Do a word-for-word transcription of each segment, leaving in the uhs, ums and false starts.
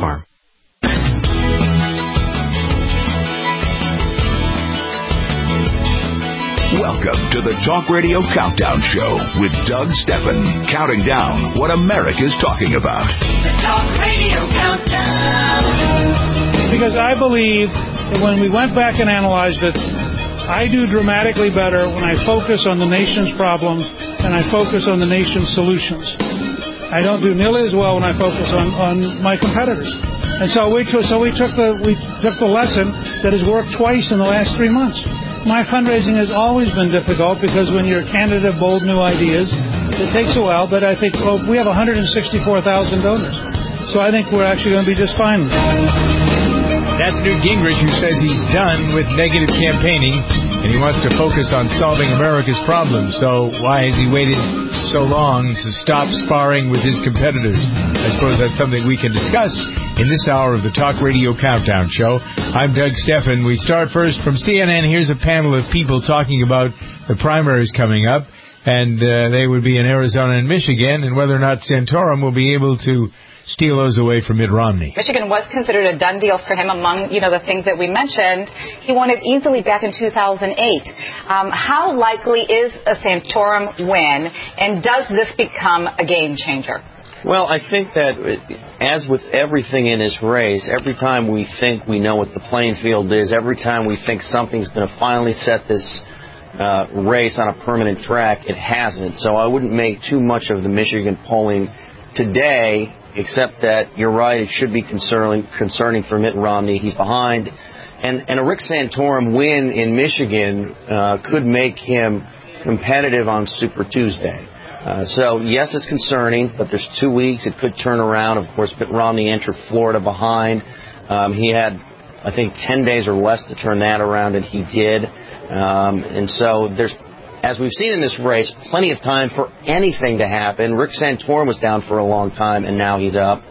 Farm. Welcome to the Talk Radio Countdown Show with Doug Steffen, counting down what America's talking about. The Talk Radio Countdown. Because I believe that when we went back and analyzed it, I do dramatically better when I focus on the nation's problems and I focus on the nation's solutions. I don't do nearly as well when I focus on, on my competitors. And so we, took, so we took the we took the lesson that has worked twice in the last three months. My fundraising has always been difficult because when you're a candidate of bold new ideas, it takes a while, but I think well, we have one hundred sixty-four thousand donors. So I think we're actually going to be just fine. That's Newt Gingrich, who says he's done with negative campaigning and he wants to focus on solving America's problems. So why has he waited so long to stop sparring with his competitors? I suppose that's something we can discuss in this hour of the Talk Radio Countdown Show. I'm Doug Steffen. We start first from C N N. Here's a panel of people talking about the primaries coming up, and uh, they would be in Arizona and Michigan, and whether or not Santorum will be able to steal those away from Mitt Romney. Michigan was considered a done deal for him among, you know, the things that we mentioned. He won it easily back in two thousand eight. Um, how likely is a Santorum win, and does this become a game changer? Well, I think that, as with everything in this race, every time we think we know what the playing field is, every time we think something's going to finally set this uh, race on a permanent track, it hasn't. So I wouldn't make too much of the Michigan polling today, except that you're right, it should be concerning, concerning for Mitt Romney. He's behind. And, and a Rick Santorum win in Michigan uh, could make him competitive on Super Tuesday. Uh, so, yes, it's concerning, but there's two weeks. It could turn around. Of course, Mitt Romney entered Florida behind. Um, he had, I think, ten days or less to turn that around, and he did. Um, and so there's, as we've seen in this race, plenty of time for anything to happen. Rick Santorum was down for a long time, and now he's up.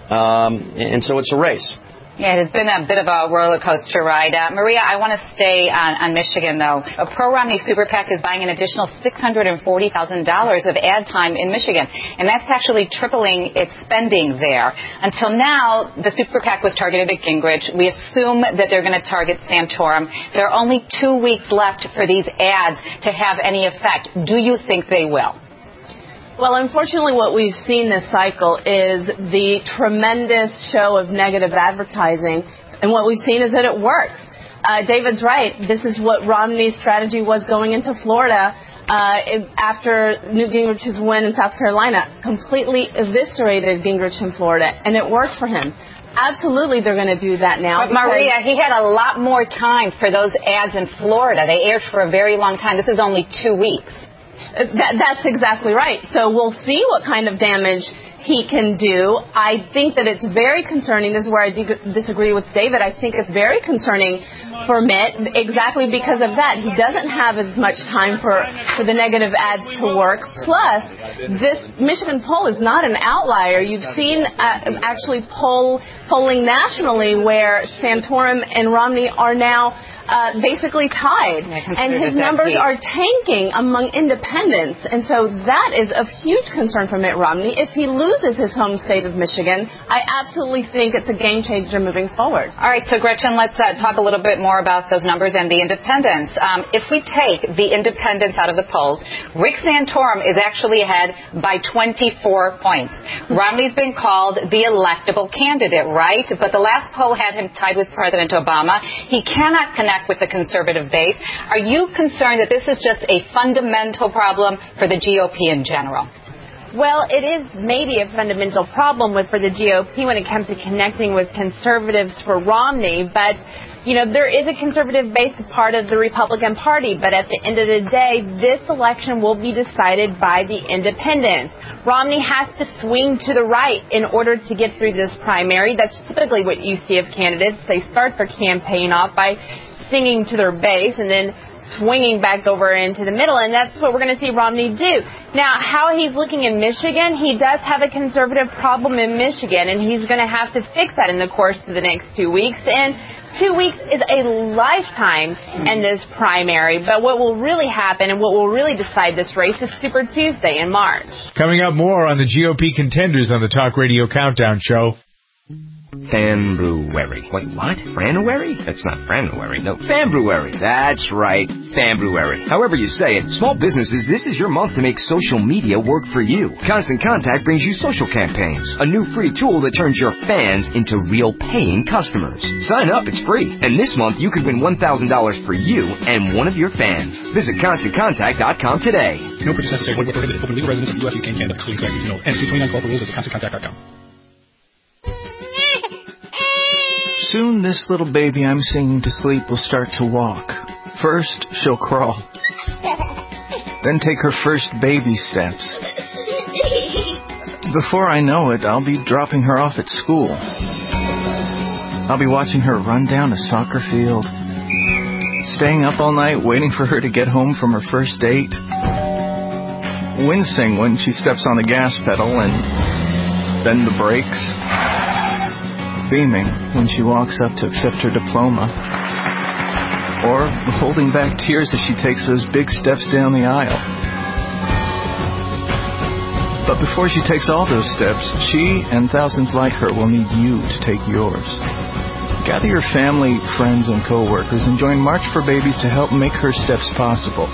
Um, and so it's a race. Yeah, it's been a bit of a roller coaster ride. Uh, Maria, I want to stay on, on Michigan, though. A pro-Romney super PAC is buying an additional six hundred forty thousand dollars of ad time in Michigan, and that's actually tripling its spending there. Until now, the super PAC was targeted at Gingrich. We assume that they're going to target Santorum. There are only two weeks left for these ads to have any effect. Do you think they will? Well, unfortunately, what we've seen this cycle is the tremendous show of negative advertising, and what we've seen is that it works. Uh, David's right. This is what Romney's strategy was going into Florida uh, after Newt Gingrich's win in South Carolina. Completely eviscerated Gingrich in Florida, and it worked for him. Absolutely, they're going to do that now. But, Maria, he had a lot more time for those ads in Florida. They aired for a very long time. This is only two weeks. That, that's exactly right. So we'll see what kind of damage he can do. I think that it's very concerning. This is where I de- disagree with David. I think it's very concerning for Mitt exactly because of that. He doesn't have as much time for, for the negative ads to work. Plus, this Michigan poll is not an outlier. You've seen uh, actually poll polling nationally where Santorum and Romney are now Uh, basically tied, and his numbers are tanking among independents, and so that is of huge concern for Mitt Romney. If he loses his home state of Michigan, I absolutely think it's a game changer moving forward. All right, so Gretchen, let's uh, talk a little bit more about those numbers and the independents. Um, if we take the independents out of the polls, Rick Santorum is actually ahead by twenty-four points. Romney's been called the electable candidate, right? But the last poll had him tied with President Obama. He cannot connect with the conservative base. Are you concerned that this is just a fundamental problem for the G O P in general? Well, it is maybe a fundamental problem with for the G O P when it comes to connecting with conservatives for Romney, but you know, there is a conservative base part of the Republican Party, but at the end of the day, this election will be decided by the independents. Romney has to swing to the right in order to get through this primary. That's typically what you see of candidates. They start their campaign off by singing to their base and then swinging back over into the middle, and that's what we're going to see Romney do. Now, how he's looking in Michigan, he does have a conservative problem in Michigan, and he's going to have to fix that in the course of the next two weeks. And two weeks is a lifetime in this primary, but what will really happen and what will really decide this race is Super Tuesday in March. Coming up more on the G O P contenders on the Talk Radio Countdown Show. Fanbrewery. Wait, what? Franuary? That's not Franuary. No, Fanbrewery. That's right, Fanbrewery. However you say it, small businesses, this is your month to make social media work for you. Constant Contact brings you social campaigns, a new free tool that turns your fans into real paying customers. Sign up, it's free. And this month you could win one thousand dollars for you and one of your fans. Visit Constant Contact dot com today. No purchase necessary. Void where prohibited. Open legal residents of the U S, U K, and Canada. Excluding Canada. No. N C twenty-nine call for rules. Visit Constant Contact dot com. Soon this little baby I'm singing to sleep will start to walk. First, she'll crawl. Then take her first baby steps. Before I know it, I'll be dropping her off at school. I'll be watching her run down a soccer field, staying up all night waiting for her to get home from her first date, wincing when she steps on the gas pedal and then the brakes, beaming when she walks up to accept her diploma, or holding back tears as she takes those big steps down the aisle. But before she takes all those steps, she and thousands like her will need you to take yours. Gather your family, friends, and co-workers and join March for Babies to help make her steps possible.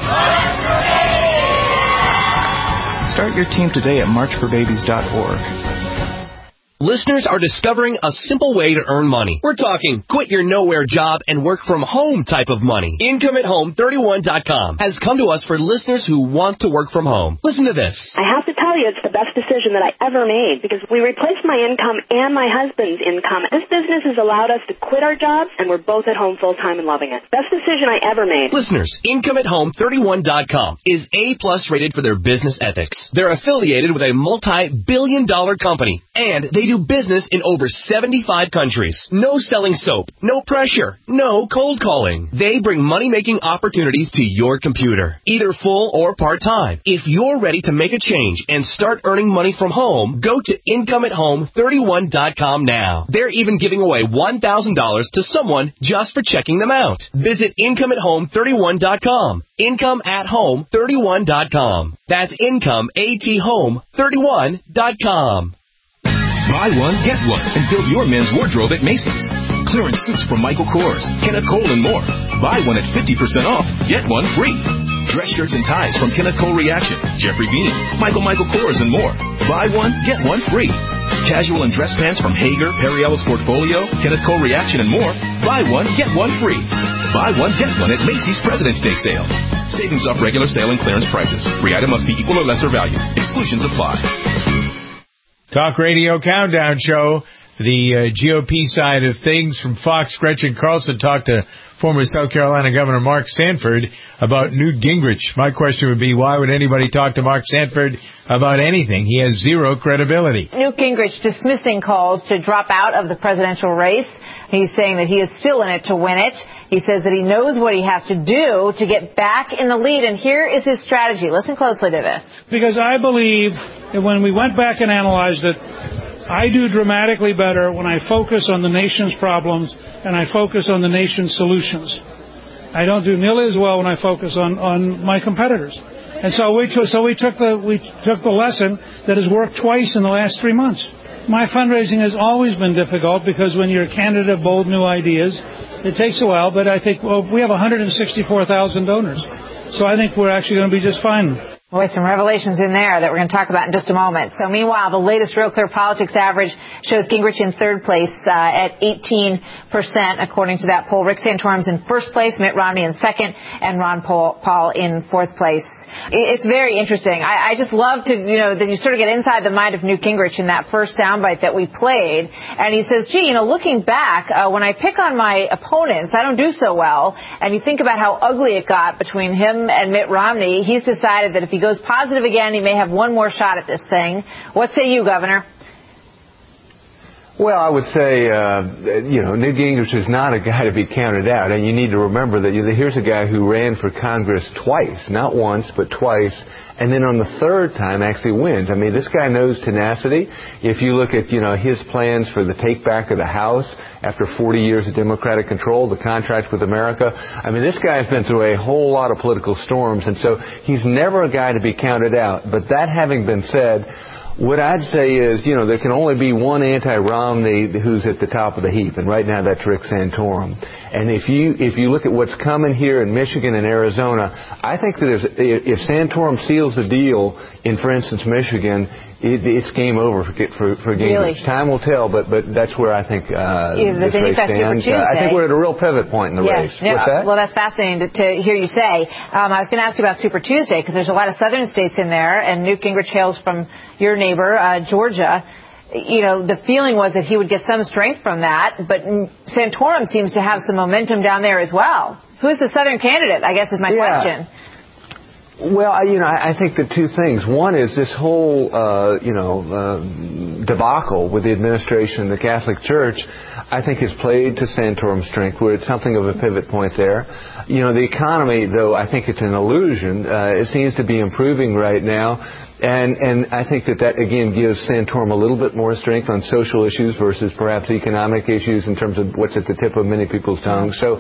Start your team today at march for babies dot org. Listeners are discovering a simple way to earn money. We're talking quit your nowhere job and work from home type of money. Income at Home thirty-one dot com has come to us for listeners who want to work from home. Listen to this. I have to tell you, it's the best decision that I ever made because we replaced my income and my husband's income. This business has allowed us to quit our jobs, and we're both at home full-time and loving it. Best decision I ever made. Listeners, Income at Home thirty-one dot com is A-plus rated for their business ethics. They're affiliated with a multi-billion dollar company, and they do business in over seventy-five countries. No selling soap, no pressure, no cold calling. They bring money-making opportunities to your computer, either full or part-time. If you're ready to make a change and start earning money from home, go to Income at Home thirty-one dot com now. They're even giving away one thousand dollars to someone just for checking them out. Visit Income at Home thirty-one dot com. Income at Home thirty-one dot com. That's Income at Home thirty-one dot com. Buy one, get one, and build your men's wardrobe at Macy's. Clearance suits from Michael Kors, Kenneth Cole, and more. Buy one at fifty percent off, get one free. Dress shirts and ties from Kenneth Cole Reaction, Jeffrey Beam, Michael Michael Kors, and more. Buy one, get one free. Casual and dress pants from Hager, Perry Ellis Portfolio, Kenneth Cole Reaction, and more. Buy one, get one free. Buy one, get one at Macy's President's Day sale. Savings off regular sale and clearance prices. Free item must be equal or lesser value. Exclusions apply. Talk Radio Countdown Show, the uh, G O P side of things from Fox. Gretchen Carlson talked to former South Carolina Governor Mark Sanford about Newt Gingrich. My question would be, why would anybody talk to Mark Sanford about anything? He has zero credibility. Newt Gingrich dismissing calls to drop out of the presidential race. He's saying that he is still in it to win it. He says that he knows what he has to do to get back in the lead, and here is his strategy. Listen closely to this. Because I believe that when we went back and analyzed it, I do dramatically better when I focus on the nation's problems and I focus on the nation's solutions. I don't do nearly as well when I focus on, on my competitors. And so we took, so we took the we took the lesson that has worked twice in the last three months. My fundraising has always been difficult because when you're a candidate of bold new ideas, it takes a while. But I think well, we have one hundred sixty-four thousand donors, so I think we're actually going to be just fine. Boy, some revelations in there that we're going to talk about in just a moment. So meanwhile, the latest Real Clear Politics average shows Gingrich in third place uh, at eighteen percent, according to that poll. Rick Santorum's in first place, Mitt Romney in second, and Ron Paul, Paul in fourth place. It's very interesting. I, I just love to, you know, that you sort of get inside the mind of Newt Gingrich in that first soundbite that we played. And he says, gee, you know, looking back, uh, when I pick on my opponents, I don't do so well. And you think about how ugly it got between him and Mitt Romney. He's decided that if he goes positive again, he may have one more shot at this thing. What say you, Governor? Well, I would say, uh, you know, Newt Gingrich is not a guy to be counted out. And you need to remember that here's a guy who ran for Congress twice, not once, but twice, and then on the third time actually wins. I mean, this guy knows tenacity. If you look at, you know, his plans for the take back of the House after forty years of Democratic control, the contract with America, I mean, this guy has been through a whole lot of political storms, and so he's never a guy to be counted out. But that having been said, What I'd say is, you know, there can only be one anti-Romney who's at the top of the heap, and right now that's Rick Santorum. And if you if you look at what's coming here in Michigan and Arizona, I think that there's, if Santorum seals the deal in, for instance, Michigan, it, it's game over for for, for Gingrich. Really? Time will tell, but but that's where I think uh, Yeah, this race stands. Uh, I think we're at a real pivot point in the yeah. race. No, What's that? Well, that's fascinating to, to hear you say. Um, I was going to ask you about Super Tuesday because there's a lot of southern states in there, and Newt Gingrich hails from your neighbor, uh, Georgia. You know, the feeling was that he would get some strength from that, but Santorum seems to have some momentum down there as well. Who's the southern candidate, I guess, is my Yeah. question. Well, I, you know, I, I think the two things. One is this whole, uh, you know, uh, debacle with the administration and the Catholic Church, I think has played to Santorum's strength. We're at something of a pivot point there. You know, the economy, though, I think it's an illusion. Uh, it seems to be improving right now. And and I think that that, again, gives Santorum a little bit more strength on social issues versus perhaps economic issues in terms of what's at the tip of many people's tongues. So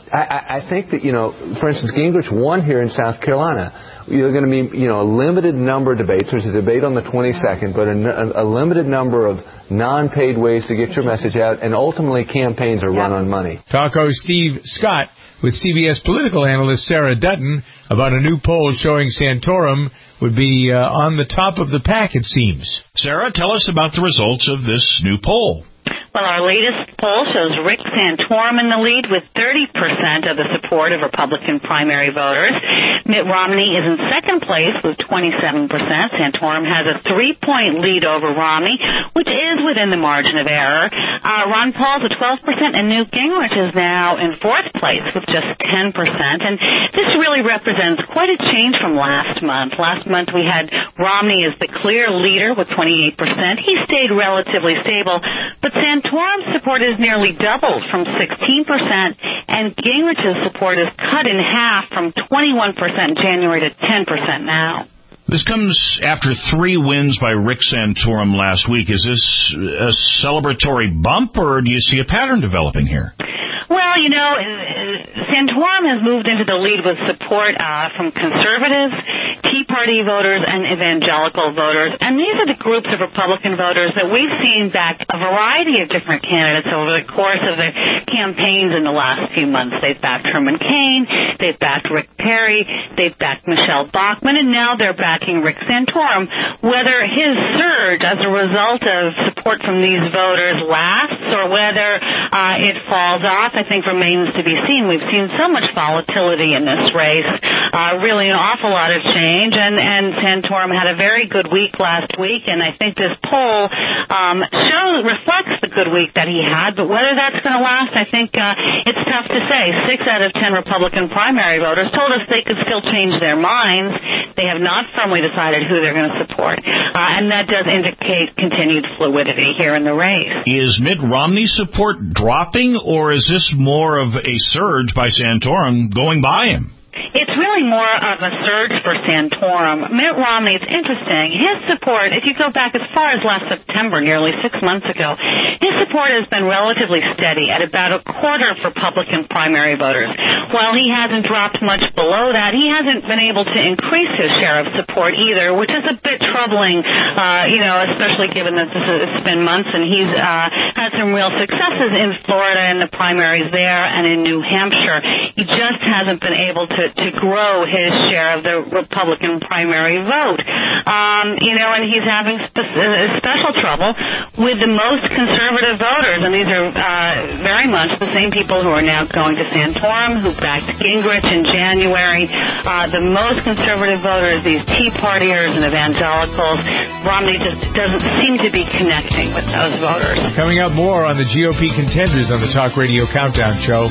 I, I think that, you know, for instance, Gingrich won here in South Carolina. You're going to be, you know, a limited number of debates. There's a debate on the twenty-second, but a, a limited number of non-paid ways to get your message out, and ultimately campaigns are run on money. Talk host Steve Scott with C B S political analyst Sarah Dutton about a new poll showing Santorum would be uh, on the top of the pack, it seems. Sarah, tell us about the results of this new poll. Well, our latest poll shows Rick Santorum in the lead with thirty percent of the support of Republican primary voters. Mitt Romney is in second place with twenty-seven percent. Santorum has a three-point lead over Romney, which is within the margin of error. Uh, Ron Paul's at twelve percent, and Newt Gingrich is now in fourth place with just ten percent. And this really represents quite a change from last month. Last month we had Romney as the clear leader with twenty-eight percent. He stayed relatively stable, but Santorum's support is nearly doubled from sixteen percent, and Gingrich's support is cut in half from twenty-one percent in January to ten percent now. This comes after three wins by Rick Santorum last week. Is this a celebratory bump, or do you see a pattern developing here? Well, you know, Santorum has moved into the lead with support uh, from conservatives, Tea Party voters, and evangelical voters. And these are the groups of Republican voters that we've seen back a variety of different candidates over the course of the campaigns in the last few months. They've backed Herman Cain, they've backed Rick Perry, they've backed Michelle Bachmann, and now they're backing Rick Santorum. Whether his surge as a result of support from these voters lasts or whether uh, it falls off, I think remains to be seen. We've seen so much volatility in this race, uh, really an awful lot of change, and, and Santorum had a very good week last week, and I think this poll um, shows, reflects the good week that he had, but whether that's going to last, I think uh, it's tough to say. Six out of ten Republican primary voters told us they could still change their minds. They have not firmly decided who they're going to support, uh, and that does indicate continued fluidity here in the race. Is Mitt Romney's support dropping, or is this more of a surge by Santorum going by him? It's really more of a surge for Santorum. Mitt Romney, it's interesting. His support, if you go back as far as last September, nearly six months ago, his support has been relatively steady at about a quarter of Republican primary voters. While he hasn't dropped much below that, he hasn't been able to increase his share of support either, which is a bit troubling, uh, you know, especially given that this has, it's been months and he's uh, had some real successes in Florida in the primaries there and in New Hampshire. He just hasn't been able to to grow his share of the Republican primary vote. Um, you know, and he's having spe- special trouble with the most conservative voters, and these are uh, very much the same people who are now going to Santorum, who backed Gingrich in January. Uh, the most conservative voters, these Tea Partiers and evangelicals. Romney just doesn't seem to be connecting with those voters. Coming up more on the G O P contenders on the Talk Radio Countdown Show.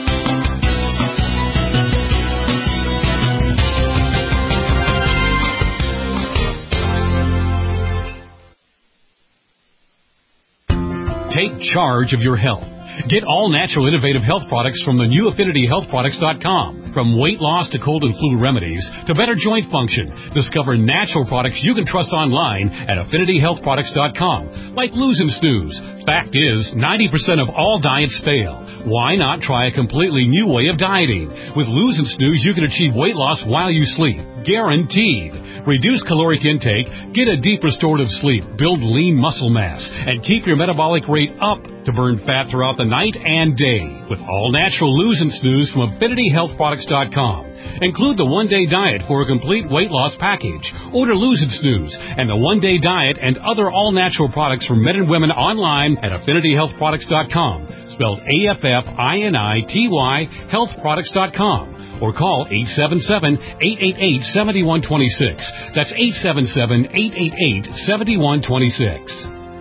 Take charge of your health. Get all natural innovative health products from the new affinity health products dot com. From weight loss to cold and flu remedies to better joint function, discover natural products you can trust online at affinity health products dot com. Like Lose and Snooze. Fact is, ninety percent of all diets fail. Why not try a completely new way of dieting? With Lose and Snooze, you can achieve weight loss while you sleep. Guaranteed. Reduce caloric intake, get a deep restorative sleep, build lean muscle mass, and keep your metabolic rate up to burn fat throughout the night and day. With all-natural Lose and Snooze from Affinity Health Products dot com. Include the one-day diet for a complete weight loss package. Order Lose and Snooze and the one-day diet and other all-natural products for men and women online at Affinity Health Products dot com. Spelled A F F I N I T Y Health Products dot com. Or call eight seven seven, eight eight eight, seven one two six. That's eight seven seven, eight eight eight, seven one two six.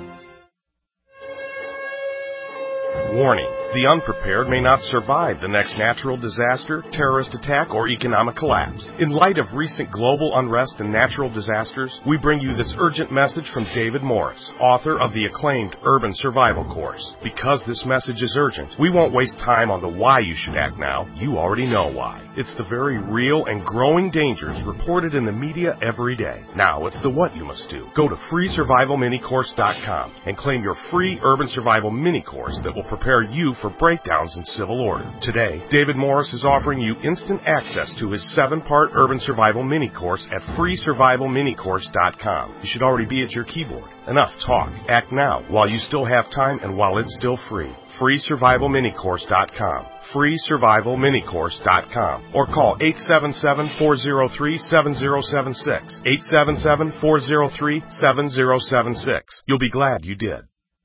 Warning. The unprepared may not survive the next natural disaster, terrorist attack, or economic collapse. In light of recent global unrest and natural disasters, we bring you this urgent message from David Morris, author of the acclaimed Urban Survival Course. Because this message is urgent, we won't waste time on the why you should act now. You already know why. It's the very real and growing dangers reported in the media every day. Now it's the what you must do. Go to free survival mini course dot com and claim your free Urban Survival Mini Course that will prepare you for breakdowns in civil order. Today, David Morris is offering you instant access to his seven-part Urban Survival Mini Course at free survival mini course dot com. You should already be at your keyboard. Enough talk. Act now while you still have time and while it's still free. free survival mini course dot com. free survival mini course dot com. Or call eight seven seven, four zero three, seven zero seven six. eight seven seven, four zero three, seven zero seven six. You'll be glad you did.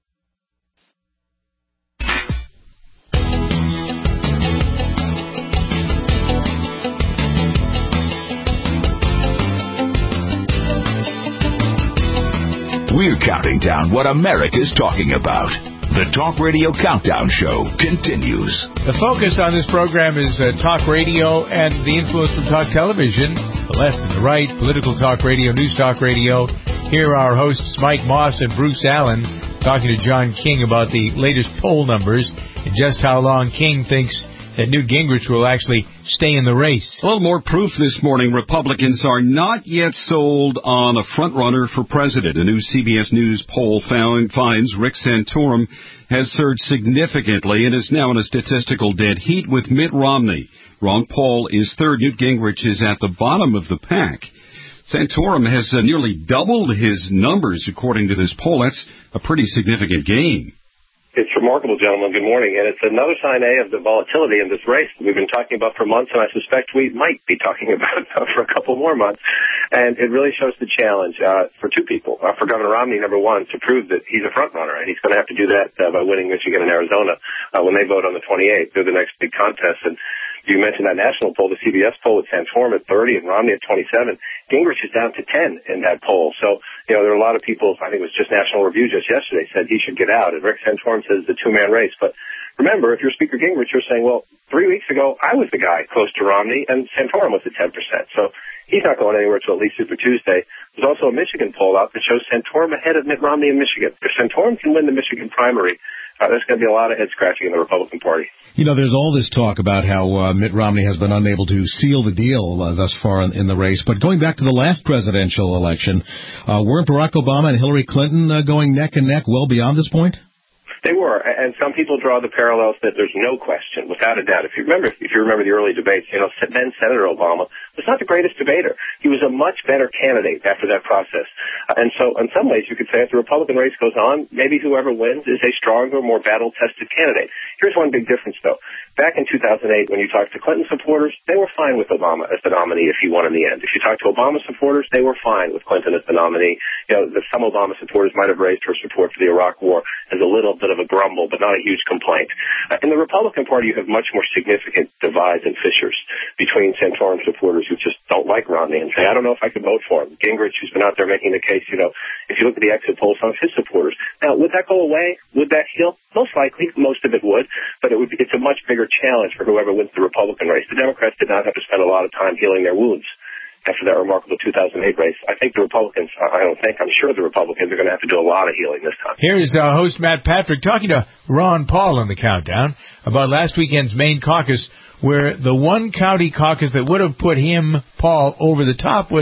We're counting down what America's talking about. The Talk Radio Countdown Show continues. The focus on this program is uh, talk radio and the influence from talk television. The left and the right, political talk radio, news talk radio. Here are our hosts Mike Moss and Bruce Allen talking to John King about the latest poll numbers and just how long King thinks that Newt Gingrich will actually stay in the race. A little more proof this morning. Republicans are not yet sold on a front-runner for president. A new C B S News poll found, finds Rick Santorum has surged significantly and is now in a statistical dead heat with Mitt Romney. Ron Paul is third. Newt Gingrich is at the bottom of the pack. Santorum has uh, nearly doubled his numbers, according to this poll. That's a pretty significant gain. It's remarkable, gentlemen. Good morning. And it's another sign, A, of the volatility in this race that we've been talking about for months, and I suspect we might be talking about for a couple more months. And it really shows the challenge uh, for two people. Uh, for Governor Romney, number one, to prove that he's a front runner, and he's going to have to do that uh, by winning Michigan and Arizona uh, when they vote on the twenty-eighth. They're the next big contest. And you mentioned that national poll, the C B S poll with Santorum at thirty and Romney at twenty-seven. Gingrich is down to ten in that poll. So, you know, there are a lot of people, I think it was just National Review just yesterday, said he should get out. And Rick Santorum says it's a two-man race. But remember, if you're Speaker Gingrich, you're saying, well, three weeks ago, I was the guy close to Romney, and Santorum was at ten percent. So he's not going anywhere until at least Super Tuesday. There's also a Michigan poll out that shows Santorum ahead of Mitt Romney in Michigan. If Santorum can win the Michigan primary, Uh, there's going to be a lot of head-scratching in the Republican Party. You know, there's all this talk about how uh, Mitt Romney has been unable to seal the deal uh, thus far in, in the race. But going back to the last presidential election, uh, weren't Barack Obama and Hillary Clinton uh, going neck and neck well beyond this point? They were, and some people draw the parallels that there's no question, without a doubt. If you remember, if you remember the early debates, you know, then Senator Obama was not the greatest debater. He was a much better candidate after that process. Uh, and so, in some ways, you could say if the Republican race goes on, maybe whoever wins is a stronger, more battle-tested candidate. Here's one big difference, though. Back in two thousand eight, when you talked to Clinton supporters, they were fine with Obama as the nominee if he won in the end. If you talked to Obama supporters, they were fine with Clinton as the nominee. You know, the, some Obama supporters might have raised her support for the Iraq War as a little bit of a grumble, but not a huge complaint. Uh, in the Republican Party, you have much more significant divides and fissures between Santorum supporters who just don't like Romney and say, I don't know if I could vote for him. Gingrich, who's been out there making the case, you know, if you look at the exit polls, some of his supporters. Now, would that go away? Would that heal? Most likely, most of it would, but it would be, it's a much bigger challenge for whoever wins the Republican race. The Democrats did not have to spend a lot of time healing their wounds after that remarkable two thousand eight race. I think the Republicans, I don't think, I'm sure the Republicans are going to have to do a lot of healing this time. Here is uh, host Matt Patrick talking to Ron Paul on the countdown about last weekend's Maine caucus, where the one county caucus that would have put him, Paul, over the top was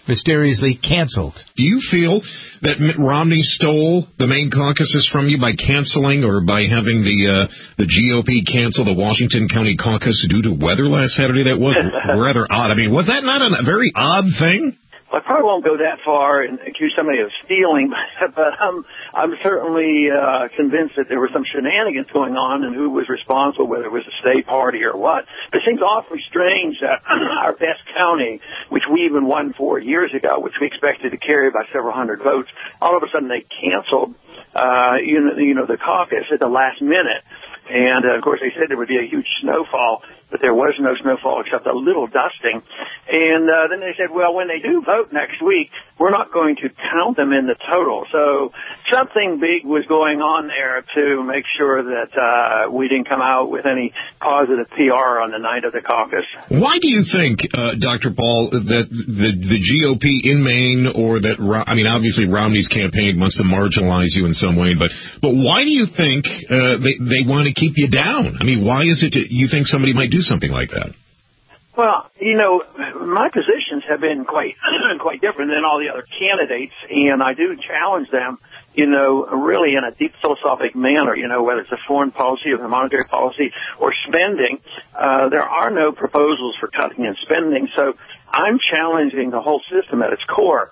mysteriously canceled. Do you feel that Mitt Romney stole the main caucuses from you by canceling or by having the uh, the G O P cancel the Washington County caucus due to weather last Saturday? That was rather odd. I mean, was that not a very odd thing? Well, I probably won't go that far and accuse somebody of stealing, but um, I'm certainly uh, convinced that there were some shenanigans going on and who was responsible, whether it was a state party or what. But it seems awfully strange that our best county, which we even won four years ago, which we expected to carry by several hundred votes, all of a sudden they canceled, uh, you know, you know, the caucus at the last minute. And, uh, of course, they said there would be a huge snowfall, but there was no snowfall except a little dusting. And uh, then they said, well, when they do vote next week, we're not going to count them in the total. So something big was going on there to make sure that uh, we didn't come out with any positive P R on the night of the caucus. Why do you think, uh, Doctor Paul, that the, the G O P in Maine or that, I mean, obviously Romney's campaign wants to marginalize you in some way, but, but why do you think uh, they, they want to keep you down? I mean, why is it that you think somebody might do something like that? Well, you know, my positions have been quite quite different than all the other candidates, and I do challenge them, you know, really in a deep philosophic manner, you know, whether it's a foreign policy or the monetary policy or spending. Uh, there are no proposals for cutting and spending, so I'm challenging the whole system at its core.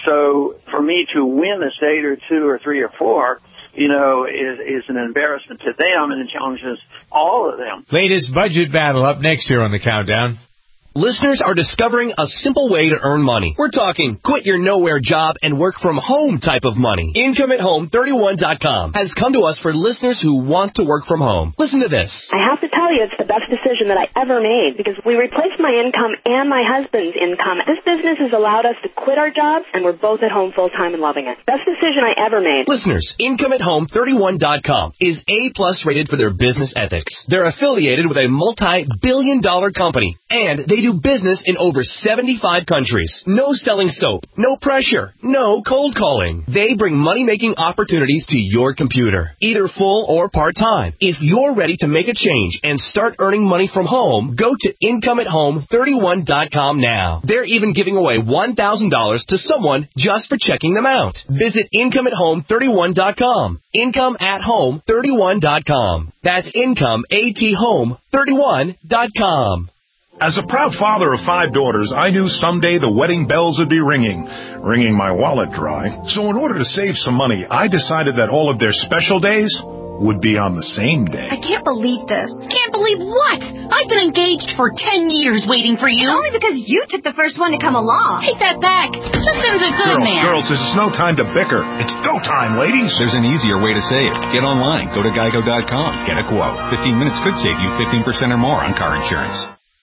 So for me to win a state or two or three or four, you know, is, is an embarrassment to them, and it challenges all of them. Latest budget battle up next here on the Countdown. Listeners are discovering a simple way to earn money. We're talking quit your nowhere job and work from home type of money. Income at Home thirty-one dot com has come to us for listeners who want to work from home. Listen to this. I have to tell you, it's the best decision that I ever made because we replaced my income and my husband's income. This business has allowed us to quit our jobs, and we're both at home full time and loving it. Best decision I ever made. Listeners, Income at Home thirty-one dot com is A plus rated for their business ethics. They're affiliated with a multi-billion dollar company, and they do business in over seventy-five countries. No selling soap, no pressure, no cold calling. They bring money-making opportunities to your computer, either full or part-time. If you're ready to make a change and start earning money from home, go to Income at Home thirty-one dot com now. They're even giving away one thousand dollars to someone just for checking them out. Visit Income at Home thirty-one dot com. Income at Home thirty-one dot com. That's Income at Home thirty-one dot com. As a proud father of five daughters, I knew someday the wedding bells would be ringing, wringing my wallet dry. So in order to save some money, I decided that all of their special days would be on the same day. I can't believe this. Can't believe what? I've been engaged for ten years waiting for you. Only because you took the first one to come along. Take that back. Justin's a good girls, man. Girls, this is no time to bicker. It's go time, ladies. There's an easier way to save. Get online. Go to geico dot com. Get a quote. fifteen minutes could save you fifteen percent or more on car insurance.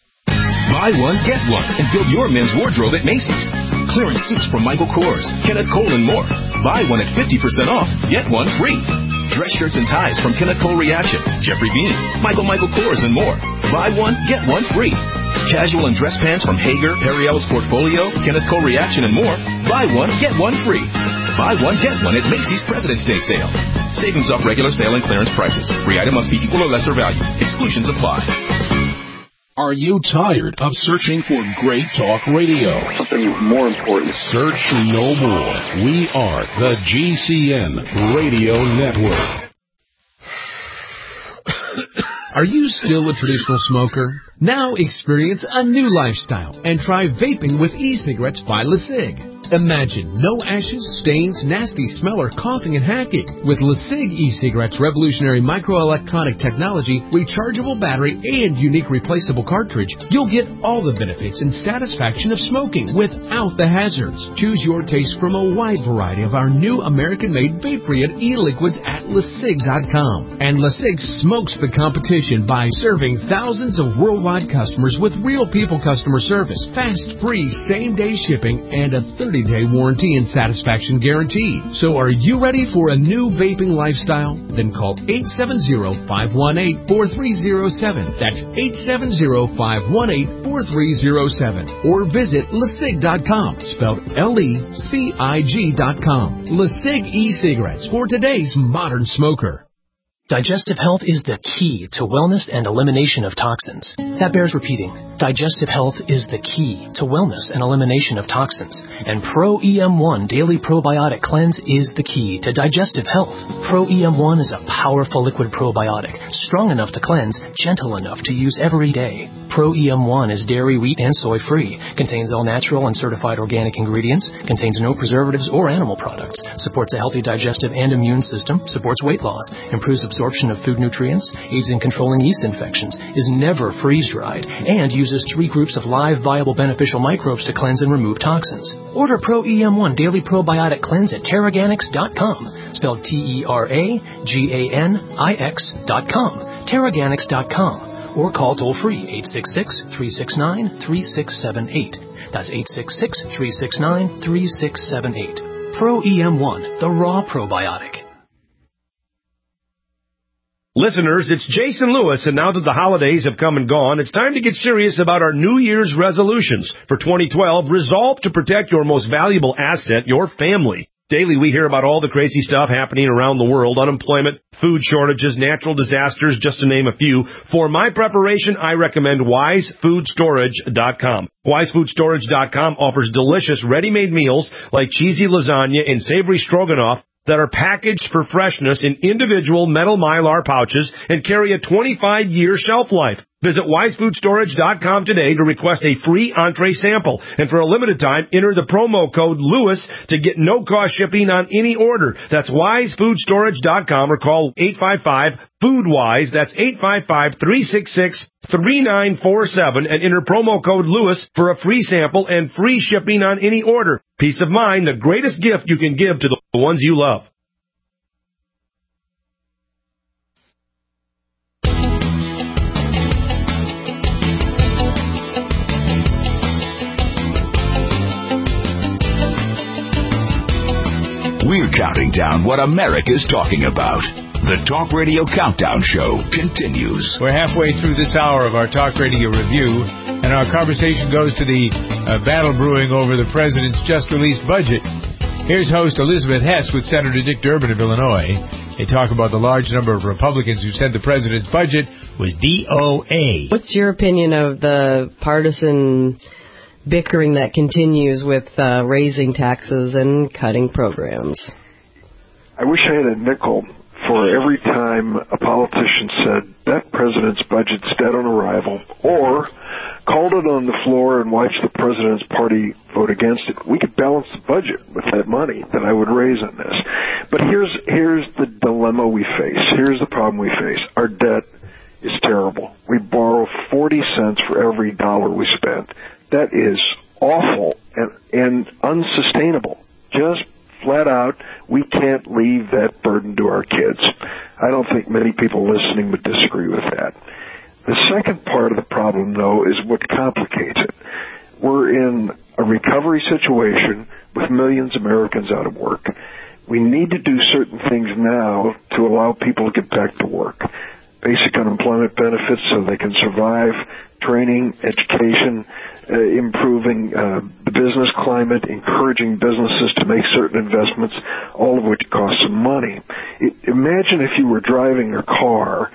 Buy one, get one, and build your men's wardrobe at Macy's. Clearance suits from Michael Kors, Kenneth Cole, and more. Buy one at fifty percent off, get one free. Dress shirts and ties from Kenneth Cole Reaction, Jeffrey Bean, Michael Michael Kors, and more. Buy one, get one free. Casual and dress pants from Hager, Perry Ellis Portfolio, Kenneth Cole Reaction, and more. Buy one, get one free. Buy one, get one at Macy's President's Day sale. Savings off regular sale and clearance prices. Free item must be equal or lesser value. Exclusions apply. Are you tired of searching for great talk radio? Something more important. Search no more. We are the G C N Radio Network. Are you still a traditional smoker? Now experience a new lifestyle and try vaping with e-cigarettes by LeSig. Imagine no ashes, stains, nasty smell, or coughing and hacking. With LeSig e-cigarettes' revolutionary microelectronic technology, rechargeable battery, and unique replaceable cartridge, you'll get all the benefits and satisfaction of smoking without the hazards. Choose your taste from a wide variety of our new American-made vape-free e-liquids at LeSig dot com. And LeSig smokes the competition by serving thousands of worldwide customers with real people customer service, fast, free, same-day shipping, and a thirty day warranty and satisfaction guarantee. So are you ready for a new vaping lifestyle? Then call eight seven zero, five one eight, four three zero seven. That's eight seven zero, five one eight, four three zero seven. Or visit LeSig dot com, spelled L E C I G dot com. LeSig e-cigarettes for today's modern smoker. Digestive health is the key to wellness and elimination of toxins. That bears repeating. Digestive health is the key to wellness and elimination of toxins, and Pro E M one Daily Probiotic Cleanse is the key to digestive health. Pro E M one is a powerful liquid probiotic, strong enough to cleanse, gentle enough to use every day. Pro E M one is dairy, wheat, and soy-free, contains all natural and certified organic ingredients, contains no preservatives or animal products, supports a healthy digestive and immune system, supports weight loss, improves absorption of food nutrients, aids in controlling yeast infections, is never freeze-dried, and uses three groups of live, viable, beneficial microbes to cleanse and remove toxins. Order Pro E M one Daily Probiotic Cleanse at Terraganix dot com, spelled T E R A G A N I X dot com, Terraganix dot com, or call toll-free eight six six, three six nine, three six seven eight. That's eight six six, three six nine, three six seven eight. Pro E M one, the raw probiotic. Listeners, it's Jason Lewis, and now that the holidays have come and gone, it's time to get serious about our New Year's resolutions. For twenty twelve, resolve to protect your most valuable asset, your family. Daily, we hear about all the crazy stuff happening around the world, unemployment, food shortages, natural disasters, just to name a few. For my preparation, I recommend wise food storage dot com. wise food storage dot com offers delicious ready-made meals like cheesy lasagna and savory stroganoff that are packaged for freshness in individual metal Mylar pouches and carry a twenty-five year shelf life. Visit wise food storage dot com today to request a free entree sample. And for a limited time, enter the promo code Lewis to get no-cost shipping on any order. That's wise food storage dot com or call eight five five, food wise. That's eight five five, three six six, three nine four seven and enter promo code Lewis for a free sample and free shipping on any order. Peace of mind, the greatest gift you can give to the ones you love. We're counting down what America's talking about. The Talk Radio Countdown Show continues. We're halfway through this hour of our Talk Radio review, and our conversation goes to the uh, battle brewing over the president's just-released budget. Here's host Elizabeth Hess with Senator Dick Durbin of Illinois. They talk about the large number of Republicans who said the president's budget was D O A. What's your opinion of the partisan bickering that continues with uh, raising taxes and cutting programs? I wish I had a nickel for every time a politician said that president's budget's dead on arrival, or called it on the floor and watched the president's party vote against it. We could balance the budget with that money that I would raise on this. But here's here's the dilemma we face. Here's the problem we face. Our debt is terrible. We borrow forty cents for every dollar we spend. That is awful and, and unsustainable. Just flat out, we can't leave that burden to our kids. I don't think many people listening would disagree with that. The second part of the problem, though, is what complicates it. We're in a recovery situation with millions of Americans out of work. We need to do certain things now to allow people to get back to work. Basic unemployment benefits so they can survive, training, education, uh, improving uh, the business climate, encouraging businesses to make certain investments, all of which cost some money. It, imagine if you were driving a car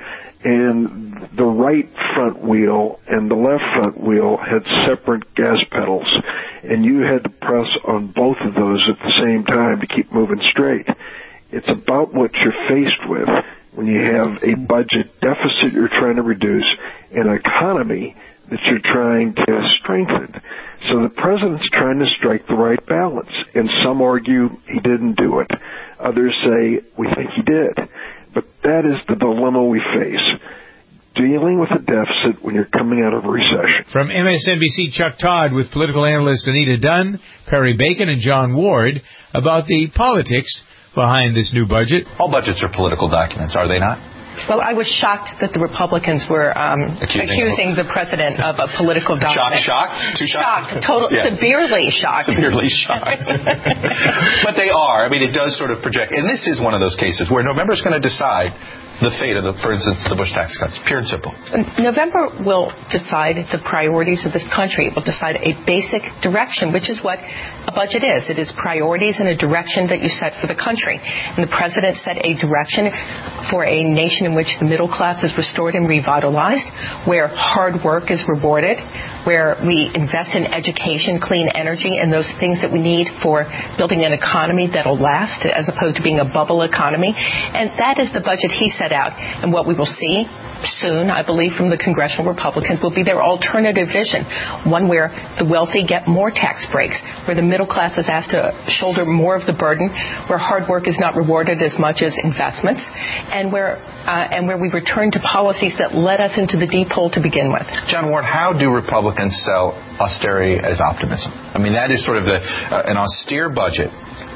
and the right front wheel and the left front wheel had separate gas pedals, and you had to press on both of those at the same time to keep moving straight. It's about what you're faced with when you have a budget deficit you're trying to reduce, an economy that you're trying to strengthen. So the president's trying to strike the right balance, and some argue he didn't do it. Others say we think he did. But that is the dilemma we face, dealing with a deficit when you're coming out of a recession. From M S N B C, Chuck Todd with political analysts Anita Dunn, Perry Bacon, and John Ward about the politics behind this new budget. All budgets are political documents, are they not? Well, I was shocked that the Republicans were um, accusing, accusing the president of a political document. Shocked? Shocked? Too shocked? Shocked. Total, yeah. Severely shocked. Severely shocked. But they are. I mean, it does sort of project. And this is one of those cases where November's going to decide the fate of, the, for instance, the Bush tax cuts? Pure and simple. November will decide the priorities of this country. It will decide a basic direction, which is what a budget is. It is priorities and a direction that you set for the country. And the president set a direction for a nation in which the middle class is restored and revitalized, where hard work is rewarded, where we invest in education, clean energy, and those things that we need for building an economy that'll last, as opposed to being a bubble economy. And that is the budget he set out. And what we will see soon, I believe, from the congressional Republicans will be their alternative vision, one where the wealthy get more tax breaks, where the middle class is asked to shoulder more of the burden, where hard work is not rewarded as much as investments, and where uh, and where we return to policies that led us into the deep hole to begin with. John Ward, how do Republicans sell austerity as optimism? I mean, that is sort of the uh, an austere budget,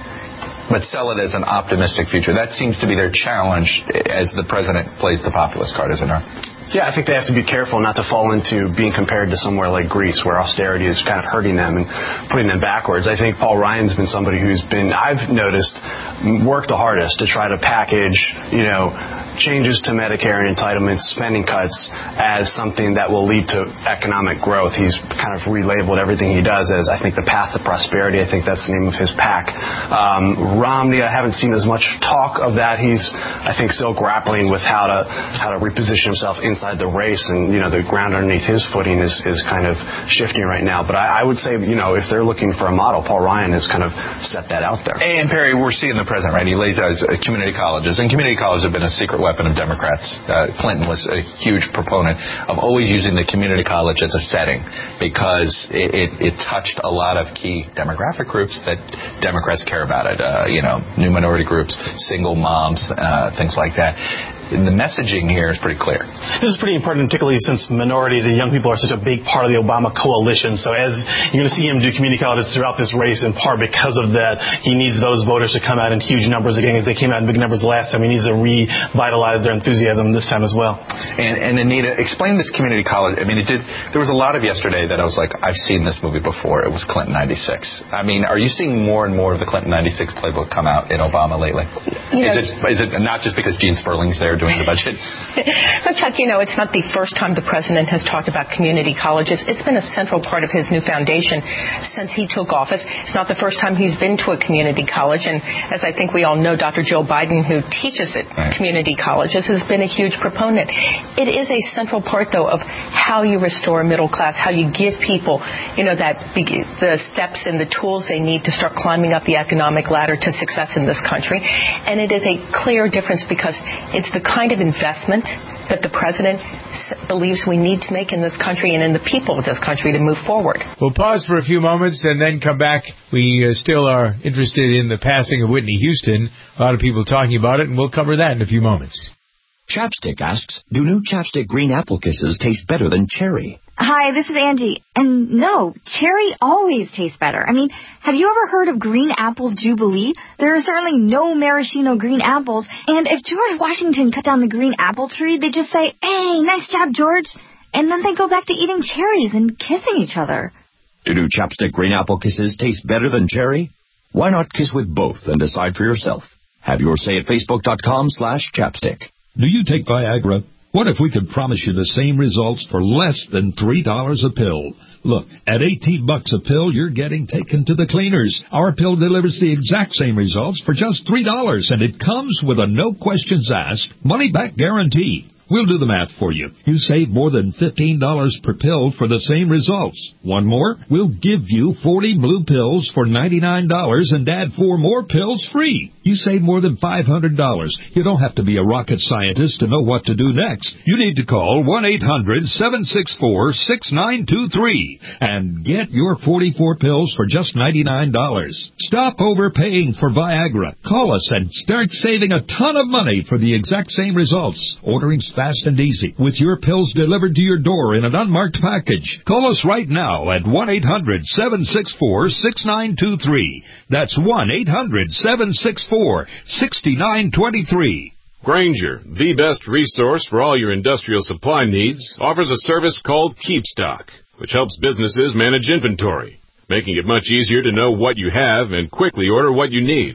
but sell it as an optimistic future. That seems to be their challenge as the president plays the populist card, is it not? Yeah, I think they have to be careful not to fall into being compared to somewhere like Greece, where austerity is kind of hurting them and putting them backwards. I think Paul Ryan's been somebody who's been, I've noticed, worked the hardest to try to package, you know, changes to Medicare and entitlements, spending cuts, as something that will lead to economic growth. He's kind of relabeled everything he does as, I think, the path to prosperity. I think that's the name of his PAC. Um, Romney, I haven't seen as much talk of that. He's, I think, still grappling with how to how to reposition himself inside the race, and, you know, the ground underneath his footing is, is kind of shifting right now. But I, I would say, you know, if they're looking for a model, Paul Ryan has kind of set that out there. And Perry, we're seeing the president, right? He lays out his, uh, community colleges, and community colleges have been a secret weapon of Democrats. Uh, Clinton was a huge proponent of always using the community college as a setting because it, it, it touched a lot of key demographic groups that Democrats care about. It, uh, you know, new minority groups, single moms, uh, things like that. The messaging here is pretty clear. This is pretty important, particularly since minorities and young people are such a big part of the Obama coalition. So as you're going to see him do community colleges throughout this race, in part because of that, he needs those voters to come out in huge numbers again, as they came out in big numbers last time. He needs to revitalize their enthusiasm this time as well. And, and Anita, explain this community college. I mean, it did. There was a lot of yesterday that I was like, I've seen this movie before. It was Clinton ninety-six. I mean, are you seeing more and more of the Clinton ninety-six playbook come out in Obama lately? You know, is, it, is it not just because Gene Sperling's there doing the budget? But Chuck, you know, it's not the first time the president has talked about community colleges. It's been a central part of his new foundation since he took office. It's not the first time he's been to a community college. And as I think we all know, Doctor Joe Biden, who teaches at right. community colleges, has been a huge proponent. It is a central part, though, of how you restore a middle class, how you give people, you know, that the steps and the tools they need to start climbing up the economic ladder to success in this country. And it is a clear difference because it's the kind of investment that the president believes we need to make in this country and in the people of this country to move forward. We'll pause for a few moments and then come back. We uh, still are interested in the passing of Whitney Houston. A lot of people talking about it, and we'll cover that in a few moments. Chapstick asks, do new Chapstick Green Apple Kisses taste better than cherry? Hi, this is Angie. And no, cherry always tastes better. I mean, have you ever heard of Green Apple's Jubilee? There are certainly no maraschino green apples. And if George Washington cut down the green apple tree, they just say, hey, nice job, George. And then they go back to eating cherries and kissing each other. Do new Chapstick Green Apple Kisses taste better than cherry? Why not kiss with both and decide for yourself? Have your say at facebook.com slash chapstick. Do you take Viagra? What if we could promise you the same results for less than three dollars a pill? Look, at eighteen bucks a pill, you're getting taken to the cleaners. Our pill delivers the exact same results for just three dollars, and it comes with a no questions asked, money-back guarantee. We'll do the math for you. You save more than fifteen dollars per pill for the same results. One more, we'll give you forty blue pills for ninety-nine dollars and add four more pills free. You save more than five hundred dollars. You don't have to be a rocket scientist to know what to do next. You need to call one eight hundred seven six four six nine two three and get your forty-four pills for just ninety-nine dollars. Stop overpaying for Viagra. Call us and start saving a ton of money for the exact same results. Ordering's fast and easy, with your pills delivered to your door in an unmarked package. Call us right now at one eight hundred seven six four six nine two three. That's one eight hundred seven six four six nine two three. Grainger, the best resource for all your industrial supply needs, offers a service called KeepStock, which helps businesses manage inventory, making it much easier to know what you have and quickly order what you need.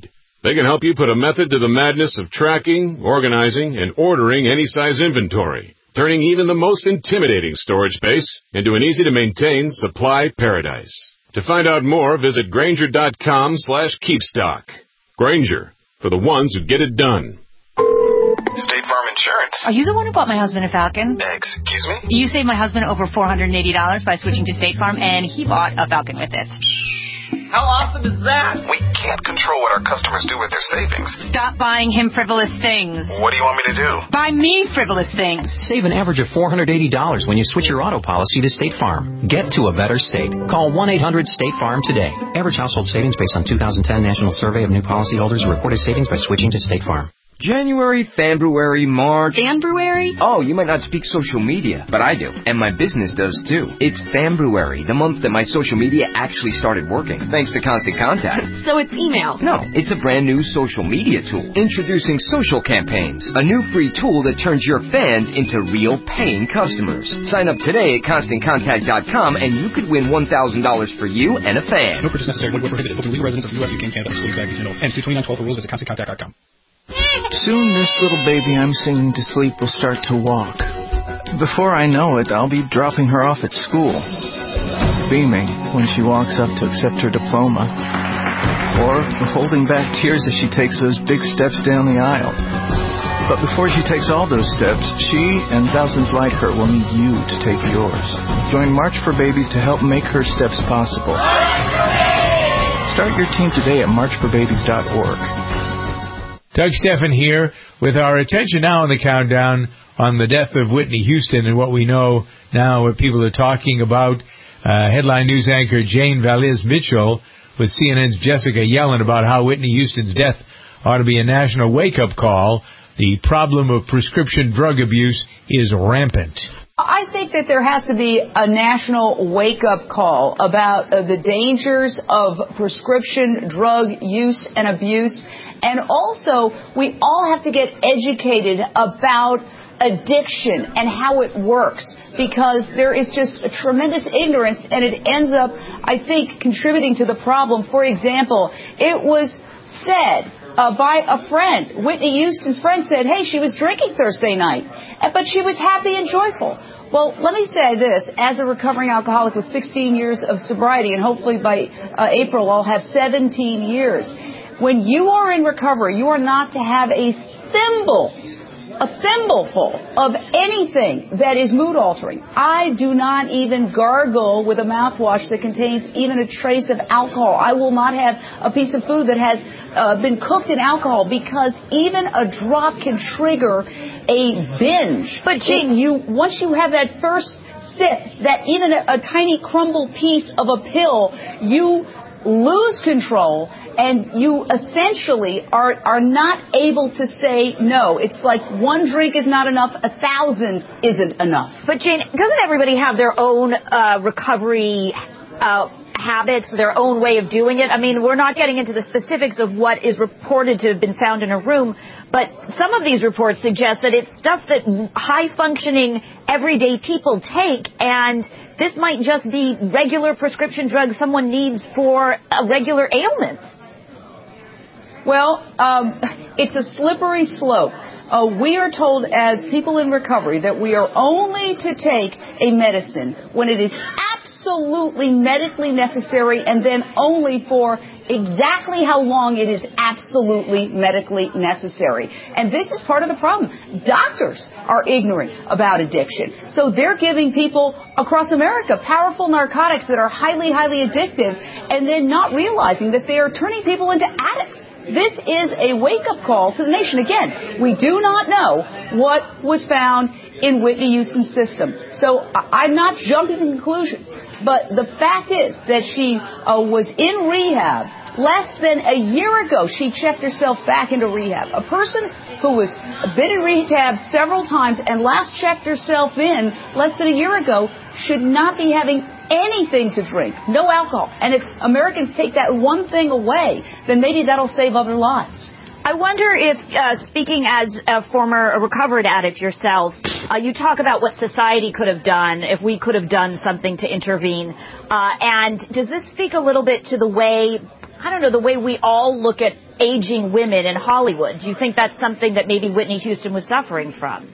They can help you put a method to the madness of tracking, organizing, and ordering any size inventory, turning even the most intimidating storage space into an easy-to-maintain supply paradise. To find out more, visit Grainger.com slash keepstock. Grainger, for the ones who get it done. State Farm Insurance. Are you the one who bought my husband a Falcon? Excuse me? You saved my husband over four hundred eighty dollars by switching to State Farm, and he bought a Falcon with it. How awesome is that? We can't control what our customers do with their savings. Stop buying him frivolous things. What do you want me to do? Buy me frivolous things. Save an average of four hundred eighty dollars when you switch your auto policy to State Farm. Get to a better state. Call one eight hundred state farm today. Average household savings based on two thousand ten National Survey of New Policyholders. Reported savings by switching to State Farm. January, February, March. February? Oh, you might not speak social media, but I do. And my business does too. It's February, the month that my social media actually started working, thanks to Constant Contact. So it's email? No, it's a brand new social media tool. Introducing Social Campaigns, a new free tool that turns your fans into real paying customers. Sign up today at constant contact dot com and you could win one thousand dollars for you and a fan. No purchase necessary. Void where prohibited. Booking legal residents of the U S, U K, and Canada, excluding baggage and ends two twenty-nine twelve for rules. Visit constant contact dot com. Soon this little baby I'm singing to sleep will start to walk. Before I know it, I'll be dropping her off at school, beaming when she walks up to accept her diploma, or holding back tears as she takes those big steps down the aisle. But before she takes all those steps, she and thousands like her will need you to take yours. Join March for Babies to help make her steps possible. Start your team today at march for babies dot org. Doug Steffen here with our attention now on the countdown on the death of Whitney Houston and what we know now, what people are talking about. Uh, headline news anchor Jane Valiz Mitchell with C N N's Jessica Yellen about how Whitney Houston's death ought to be a national wake-up call. The problem of prescription drug abuse is rampant. I think that there has to be a national wake-up call about uh, the dangers of prescription drug use and abuse. And also, we all have to get educated about addiction and how it works, because there is just a tremendous ignorance, and it ends up, I think, contributing to the problem. For example, it was said uh, by a friend, Whitney Houston's friend said, hey, she was drinking Thursday night, but she was happy and joyful. Well, let me say this. As a recovering alcoholic with sixteen years of sobriety, and hopefully by uh, April I'll have seventeen years, when you are in recovery, you are not to have a thimble, a thimbleful of anything that is mood altering. I do not even gargle with a mouthwash that contains even a trace of alcohol. I will not have a piece of food that has uh, been cooked in alcohol, because even a drop can trigger a binge. But Jane, you once you have that first sip, that even a, a tiny crumbled piece of a pill, you lose control, and you essentially are are not able to say no. It's like one drink is not enough, a thousand isn't enough. But Jane, doesn't everybody have their own uh, recovery uh, habits, their own way of doing it? I mean, we're not getting into the specifics of what is reported to have been found in a room, but some of these reports suggest that it's stuff that high-functioning, everyday people take, and this might just be regular prescription drugs someone needs for a regular ailment. Well, um, it's a slippery slope. Uh, we are told as people in recovery that we are only to take a medicine when it is absolutely medically necessary, and then only for exactly how long it is absolutely medically necessary. And this is part of the problem. Doctors are ignorant about addiction. So they're giving people across America powerful narcotics that are highly, highly addictive, and then not realizing that they are turning people into addicts. This is a wake-up call to the nation. Again, we do not know what was found in Whitney Houston's system. So I'm not jumping to conclusions. But the fact is that she uh, was in rehab. Less than a year ago, she checked herself back into rehab. A person who was been in rehab several times and last checked herself in less than a year ago should not be having anything to drink, no alcohol. And if Americans take that one thing away, then maybe that'll save other lives. I wonder if, uh, speaking as a former a recovered addict yourself, uh, you talk about what society could have done if we could have done something to intervene. Uh, and does this speak a little bit to the way, I don't know, the way we all look at aging women in Hollywood. Do you think that's something that maybe Whitney Houston was suffering from?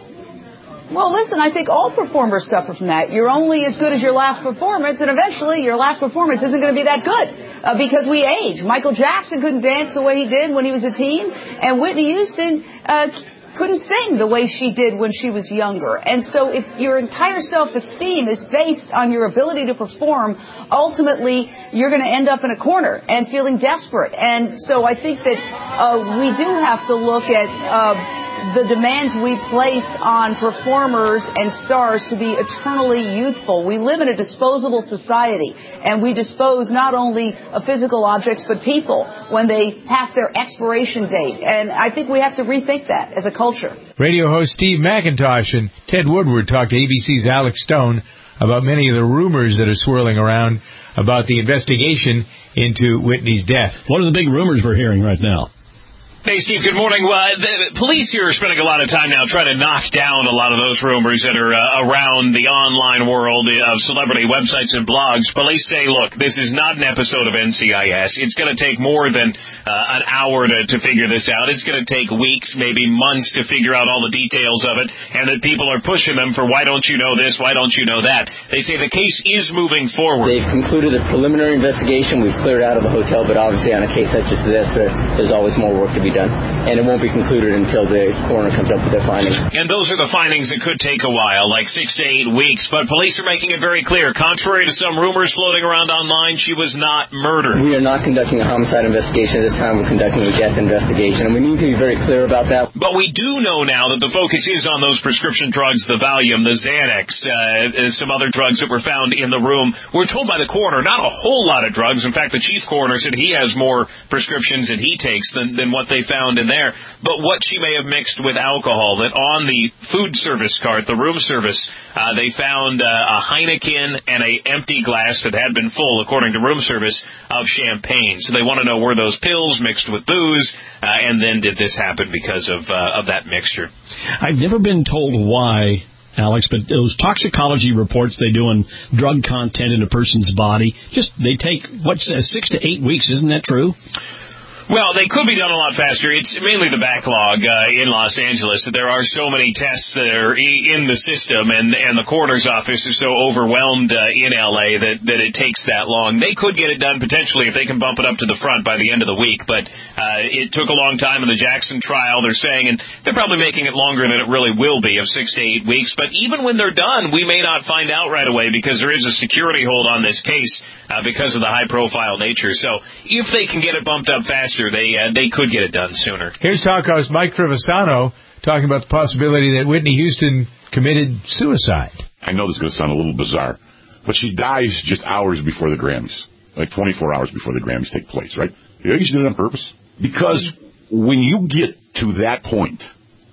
Well, listen, I think all performers suffer from that. You're only as good as your last performance, and eventually your last performance isn't going to be that good uh, because we age. Michael Jackson couldn't dance the way he did when he was a teen, and Whitney Houston uh, couldn't sing the way she did when she was younger. And so if your entire self-esteem is based on your ability to perform, ultimately you're going to end up in a corner and feeling desperate. And so I think that uh, we do have to look at Uh, the demands we place on performers and stars to be eternally youthful. We live in a disposable society, and we dispose not only of physical objects, but people when they pass their expiration date. And I think we have to rethink that as a culture. Radio host Steve McIntosh and Ted Woodward talked to A B C's Alex Stone about many of the rumors that are swirling around about the investigation into Whitney's death. What are the big rumors we're hearing right now? Hey, Steve, good morning. Well, the police here are spending a lot of time now trying to knock down a lot of those rumors that are uh, around the online world of celebrity websites and blogs. Police say, look, this is not an episode of N C I S. It's going to take more than uh, an hour to, to figure this out. It's going to take weeks, maybe months to figure out all the details of it, and that people are pushing them for why don't you know this, why don't you know that. They say the case is moving forward. They've concluded a preliminary investigation. We've cleared out of the hotel, but obviously on a case such as this, uh, there's always more work to be done, and it won't be concluded until the coroner comes up with their findings. And those are the findings that could take a while, like six to eight weeks. But police are making it very clear, contrary to some rumors floating around online, she was not murdered. We are not conducting a homicide investigation at this time. We're conducting a death investigation, and we need to be very clear about that. But we do know now that the focus is on those prescription drugs, the Valium, the Xanax, uh, some other drugs that were found in the room. We're told by the coroner not a whole lot of drugs. In fact, the chief coroner said he has more prescriptions that he takes than, than what they found in there, but what she may have mixed with alcohol, that on the food service cart, the room service, uh, they found uh, a Heineken and a empty glass that had been full, according to room service, of champagne. So they want to know, were those pills mixed with booze, uh, and then did this happen because of uh, of that mixture? I've never been told why, Alex, but those toxicology reports they do on drug content in a person's body, just they take, what, six to eight weeks, isn't that true? Well, they could be done a lot faster. It's mainly the backlog uh, in Los Angeles. There are so many tests that are in the system, and, and the coroner's office is so overwhelmed uh, in L A that, that it takes that long. They could get it done potentially if they can bump it up to the front by the end of the week, but uh, it took a long time in the Jackson trial, they're saying, and they're probably making it longer than it really will be, of six to eight weeks. But even when they're done, we may not find out right away because there is a security hold on this case uh, because of the high-profile nature. So if they can get it bumped up faster, They uh, they could get it done sooner. Here's talk host Mike Trevisano talking about the possibility that Whitney Houston committed suicide. I know this is going to sound a little bizarre, but she dies just hours before the Grammys, like twenty-four hours before the Grammys take place, right? You think she did it on purpose? Because when you get to that point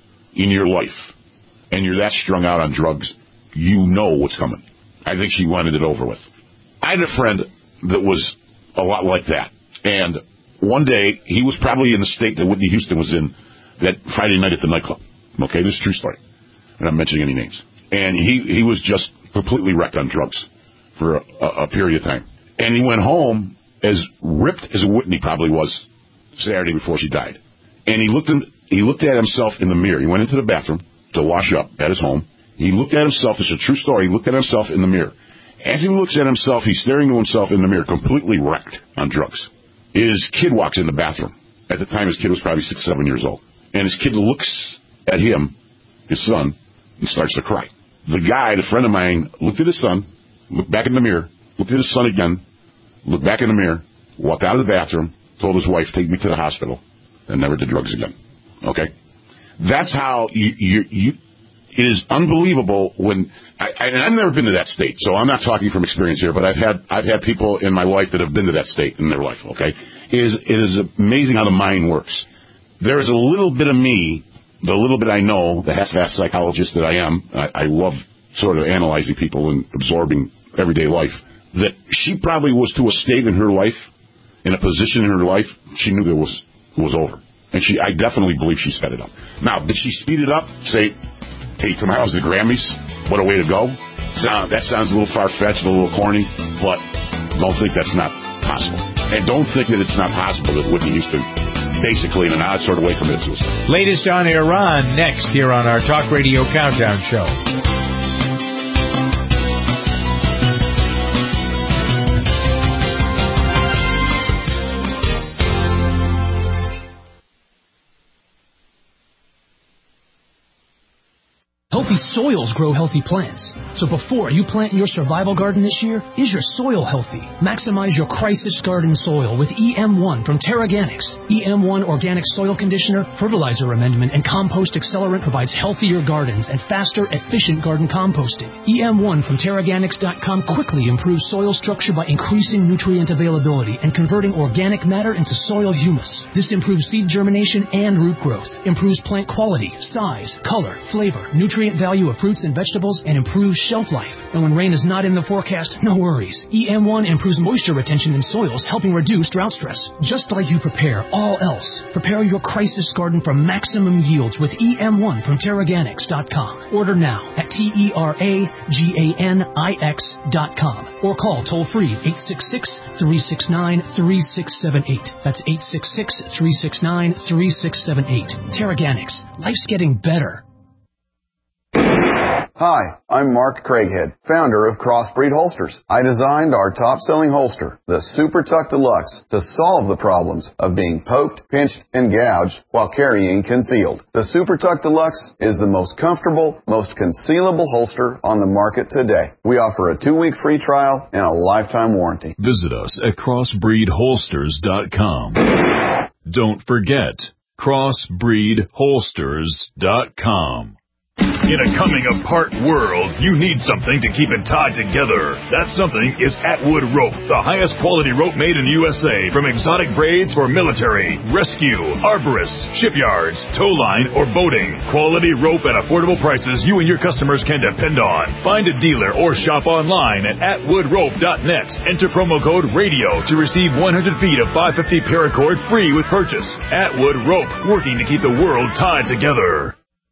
in your life and you're that strung out on drugs, you know what's coming. I think she wanted it over with. I had a friend that was a lot like that, and one day, he was probably in the state that Whitney Houston was in that Friday night at the nightclub. Okay, this is a true story. I'm not mentioning any names. And he, he was just completely wrecked on drugs for a, a period of time. And he went home as ripped as Whitney probably was Saturday before she died. And he looked, in, he looked at himself in the mirror. He went into the bathroom to wash up at his home. He looked at himself. It's a true story. He looked at himself in the mirror. As he looks at himself, he's staring to himself in the mirror, completely wrecked on drugs. His kid walks in the bathroom. At the time, his kid was probably six, seven years old. And his kid looks at him, his son, and starts to cry. The guy, the friend of mine, looked at his son, looked back in the mirror, looked at his son again, looked back in the mirror, walked out of the bathroom, told his wife, take me to the hospital, and never did drugs again. Okay? That's how you, you, you it is unbelievable when, I, I, and I've never been to that state, so I'm not talking from experience here, but I've had, I've had people in my life that have been to that state in their life, okay? It is, it is amazing how the mind works. There is a little bit of me, the little bit I know, the half-assed psychologist that I am, I, I love sort of analyzing people and absorbing everyday life, that she probably was to a state in her life, in a position in her life, she knew there was, it was over. And she, I definitely believe she sped it up. Now, did she speed it up? Say, hey, tomorrow's the Grammys. What a way to go. Sound, that sounds a little far-fetched, a little corny, but don't think that's not possible. And don't think that it's not possible that Whitney Houston basically, in an odd sort of way, commit suicide. Latest on Iran next here on our Talk Radio Countdown Show. Healthy soils grow healthy plants. So before you plant your survival garden this year, is your soil healthy? Maximize your crisis garden soil with E M one from Terraganics. E M one Organic Soil Conditioner, Fertilizer Amendment, and Compost Accelerant provides healthier gardens and faster, efficient garden composting. E M one from Terraganics dot com quickly improves soil structure by increasing nutrient availability and converting organic matter into soil humus. This improves seed germination and root growth, improves plant quality, size, color, flavor, nutrient value of fruits and vegetables, and improves shelf life. And when rain is not in the forecast, no worries. E M one improves moisture retention in soils, helping reduce drought stress. Just like you prepare all else, prepare your crisis garden for maximum yields with E M one from Terraganics dot com. Order now at T E R A G A N I X dot com or call toll-free eight six six, three six nine, three six seven eight. That's eight six six, three six nine, three six seven eight. Terraganics. Life's getting better. Hi, I'm Mark Craighead, founder of Crossbreed Holsters. I designed our top-selling holster, the Super Tuck Deluxe, to solve the problems of being poked, pinched, and gouged while carrying concealed. The Super Tuck Deluxe is the most comfortable, most concealable holster on the market today. We offer a two-week free trial and a lifetime warranty. Visit us at crossbreed holsters dot com. Don't forget, crossbreed holsters dot com. In a coming-apart world, you need something to keep it tied together. That something is Atwood Rope, the highest quality rope made in the U S A. From exotic braids for military, rescue, arborists, shipyards, tow line, or boating. Quality rope at affordable prices you and your customers can depend on. Find a dealer or shop online at atwood rope dot net. Enter promo code RADIO to receive one hundred feet of five fifty paracord free with purchase. Atwood Rope, working to keep the world tied together.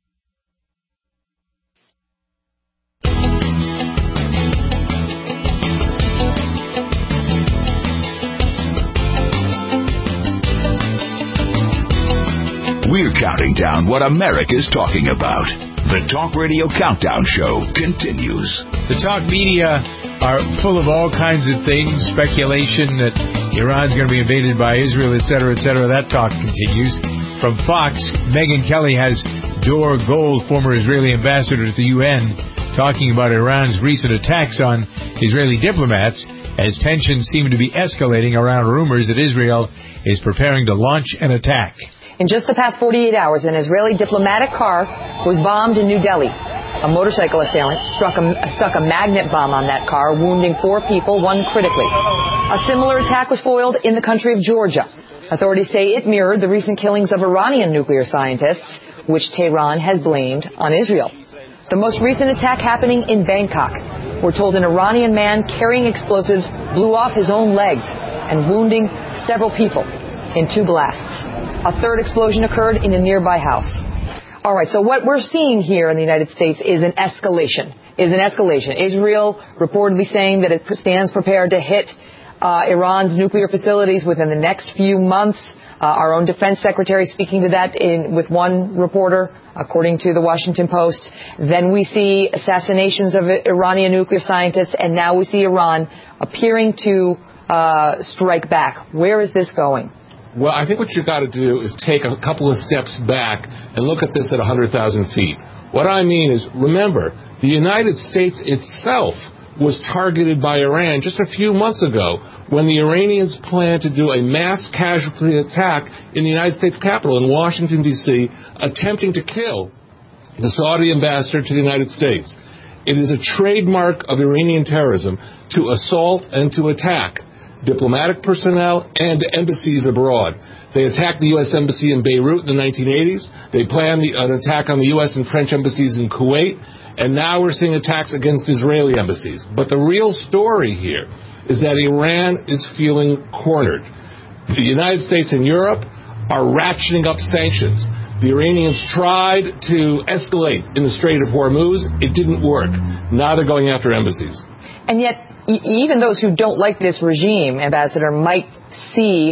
We're counting down what America's talking about. The Talk Radio Countdown Show continues. The talk media are full of all kinds of things, speculation that Iran's going to be invaded by Israel, et cetera, et cetera. That talk continues. From Fox, Megyn Kelly has Dor Gold, former Israeli ambassador to the U N, talking about Iran's recent attacks on Israeli diplomats as tensions seem to be escalating around rumors that Israel is preparing to launch an attack. In just the past forty-eight hours, an Israeli diplomatic car was bombed in New Delhi. A motorcycle assailant struck a, stuck a magnet bomb on that car, wounding four people, one critically. A similar attack was foiled in the country of Georgia. Authorities say it mirrored the recent killings of Iranian nuclear scientists, which Tehran has blamed on Israel. The most recent attack happening in Bangkok. We're told an Iranian man carrying explosives blew off his own legs and wounding several people in two blasts. A third explosion occurred in a nearby house. All right, so what we're seeing here in the United States is an escalation, is an escalation. Israel reportedly saying that it stands prepared to hit uh, Iran's nuclear facilities within the next few months. Uh, our own defense secretary speaking to that in, with one reporter, according to the Washington Post. Then we see assassinations of Iranian nuclear scientists, and now we see Iran appearing to uh, strike back. Where is this going? Well, I think what you've got to do is take a couple of steps back and look at this at one hundred thousand feet. What I mean is, remember, the United States itself was targeted by Iran just a few months ago when the Iranians planned to do a mass casualty attack in the United States Capitol in Washington, D C, attempting to kill the Saudi ambassador to the United States. It is a trademark of Iranian terrorism to assault and to attack diplomatic personnel and embassies abroad. They attacked the U S Embassy in Beirut in the nineteen eighties. They planned the, an attack on the U S and French embassies in Kuwait. And now we're seeing attacks against Israeli embassies. But the real story here is that Iran is feeling cornered. The United States and Europe are ratcheting up sanctions. The Iranians tried to escalate in the Strait of Hormuz. It didn't work. Now they're going after embassies. And yet, even those who don't like this regime, Ambassador, might see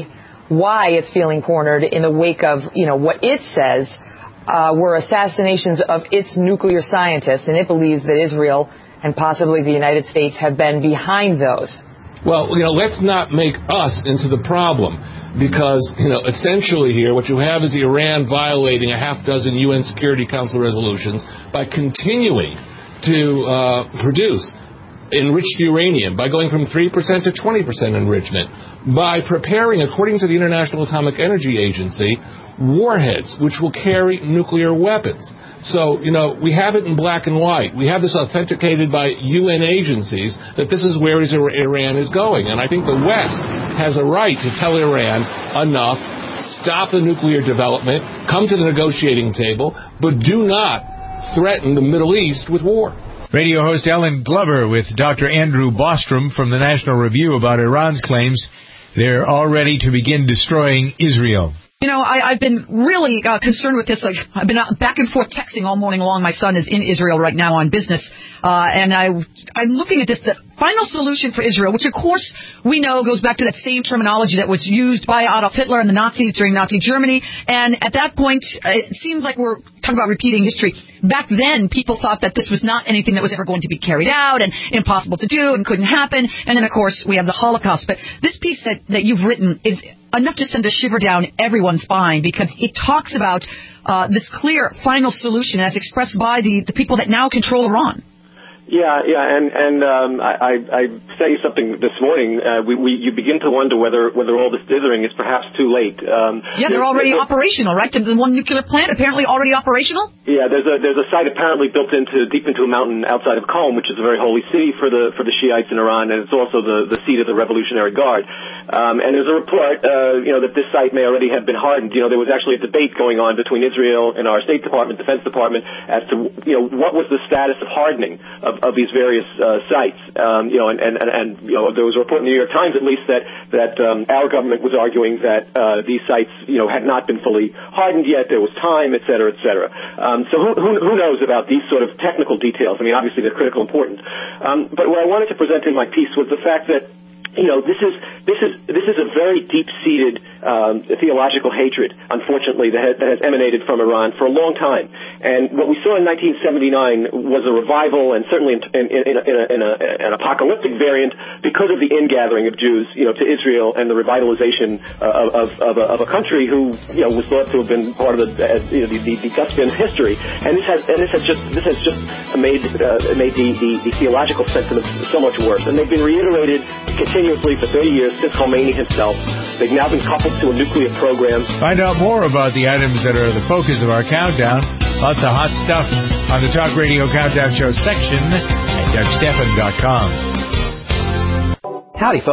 why it's feeling cornered in the wake of, you know, what it says uh, were assassinations of its nuclear scientists, and it believes that Israel and possibly the United States have been behind those. Well, you know, let's not make us into the problem, because, you know, essentially here what you have is Iran violating a half dozen U N Security Council resolutions by continuing to uh, produce enriched uranium, by going from three percent to twenty percent enrichment, by preparing, according to the International Atomic Energy Agency, warheads which will carry nuclear weapons. So, you know, we have it in black and white. We have this authenticated by U N agencies that this is where Iran is going. And I think the West has a right to tell Iran, enough, stop the nuclear development, come to the negotiating table, but do not threaten the Middle East with war. Radio host Ellen Glover with Doctor Andrew Bostrom from the National Review about Iran's claims they're all ready to begin destroying Israel. You know, I, I've been really uh, concerned with this. Like, I've been back and forth texting all morning long. My son is in Israel right now on business. Uh, and I, I'm looking at this, the final solution for Israel, which, of course, we know goes back to that same terminology that was used by Adolf Hitler and the Nazis during Nazi Germany. And at that point, it seems like we're talking about repeating history. Back then, people thought that this was not anything that was ever going to be carried out and impossible to do and couldn't happen. And then, of course, we have the Holocaust. But this piece that, that you've written is enough to send a shiver down everyone's spine, because it talks about uh, this clear final solution as expressed by the, the people that now control Iran. Yeah, yeah, and and um, I, I sent you something this morning. Uh, we, we you begin to wonder whether whether all this dithering is perhaps too late. Um, yeah, they're already there, operational, right? The one nuclear plant apparently already operational. Yeah, there's a there's a site apparently built into deep into a mountain outside of Qom, which is a very holy city for the for the Shiites in Iran, and it's also the the seat of the Revolutionary Guard. Um, and there's a report, uh, you know, that this site may already have been hardened. You know, there was actually a debate going on between Israel and our State Department, Defense Department, as to, you know, what was the status of hardening of, of these various uh, sites. Um, you know, and, and, and, and, you know, there was a report in the New York Times, at least, that, that um, our government was arguing that uh, these sites, you know, had not been fully hardened yet. There was time, et cetera, et cetera. Um, so who, who, who knows about these sort of technical details? I mean, obviously, they're critical importance. Um, but what I wanted to present in my piece was the fact that, you know, this is this is this is a very deep-seated um, theological hatred, unfortunately, that has, that has emanated from Iran for a long time. And what we saw in nineteen seventy-nine was a revival, and certainly in, in, in, a, in, a, in a, an apocalyptic variant, because of the ingathering of Jews, you know, to Israel and the revitalization uh, of, of, a, of a country who, you know, was thought to have been part of the uh, you know, the, the, the Cuspian history. And this has and this has just this has just made uh, made the, the, the theological sentiments so much worse. And they've been reiterated continuously for thirty years since Khomeini himself. They've now been coupled to a nuclear program. Find out more about the items that are the focus of our countdown. Lots of hot stuff on the Talk Radio Countdown Show section at Doug Stephan dot com. Howdy, folks.